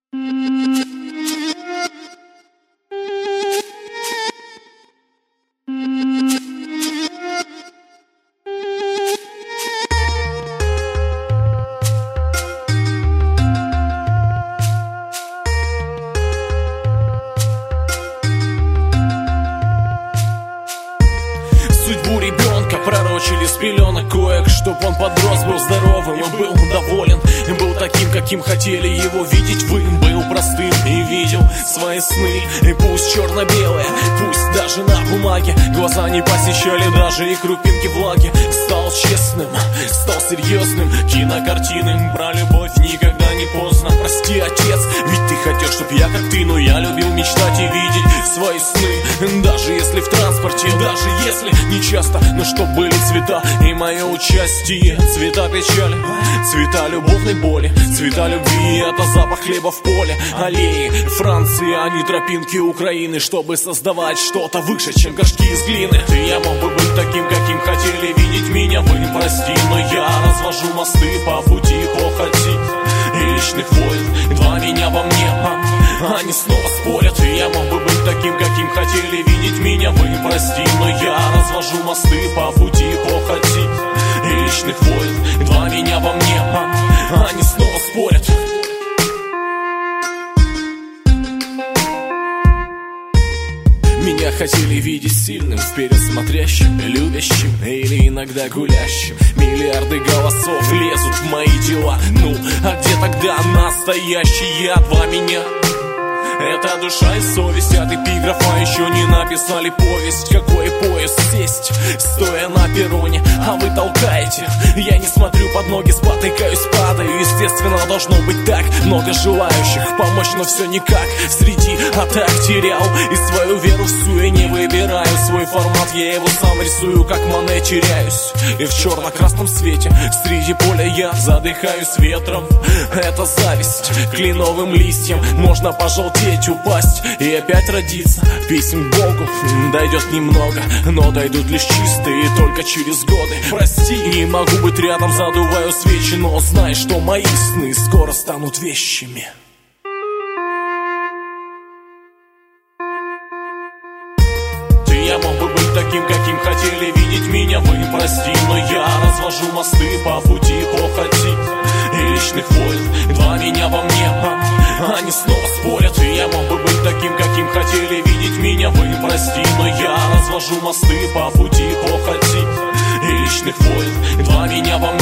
Судьбу ребенка пророчили с пеленок коек, чтоб он подрос, был здоровым и был доволен, и был таким, каким хотели его видеть вы. Был простым и видел свои сны, и пусть черно-белые, пусть даже на бумаге глаза не посещали даже и крупинки влаги. Стал честным, стал серьезным, кинокартины про любовь никогда не поздно. Прости, отец, ведь ты хотел, чтоб я как ты, но я любил мечтать и видеть свои сны, даже если в транспорте, даже если не часто, но чтоб были цвета и мое участие. Цвета печали, цвета любовной боли, цвета любви — это запах хлеба в поле. Аллеи Франции, а не тропинки Украины, чтобы создавать что-то выше, чем горшки из глины. Я мог бы быть таким, каким хотели видеть меня вы, прости, но я развожу мосты по пути похоти и личных войн. Два меня во мне, они снова спорят. Я мог бы быть таким, каким хотели видеть меня вы, прости, но я развожу мосты по пути похоти и личных войн. Два меня во мне, они снова спорят. Меня хотели видеть сильным, вперед смотрящим, любящим или иногда гулящим. Миллиарды голосов лезут в мои дела. Ну, а где тогда настоящий я? Два меня. Это душа и совесть от эпиграфа еще не написали повесть. Какой поезд сесть, стоя на перроне, а вы толкаете. Я не смотрю под ноги, спотыкаюсь, падаю. Естественно, должно быть так много желающих помочь, но все никак. Среди атак терял и свою веру всю, и не выбираю свой формат. Я его сам рисую, как Моне, теряюсь. И в черно-красном свете среди поля я задыхаюсь ветром. Это зависть к кленовым листьям. Можно пожелтеть, упасть и опять родиться. Писем к Богу дойдет немного, но дойдут лишь чистые только через годы. Прости, не могу быть рядом, задуваю свечи, но знай, что мои сны скоро станут вещами. Я мог бы быть таким, каким хотели видеть меня вы, прости, но я развожу мосты по пути похоти и личных войн. Два меня во мне, они снова спорят. Я мог бы быть таким, каким хотели видеть меня вы, прости, но я развожу мосты по пути похоти и личных войн. Два меня во мне.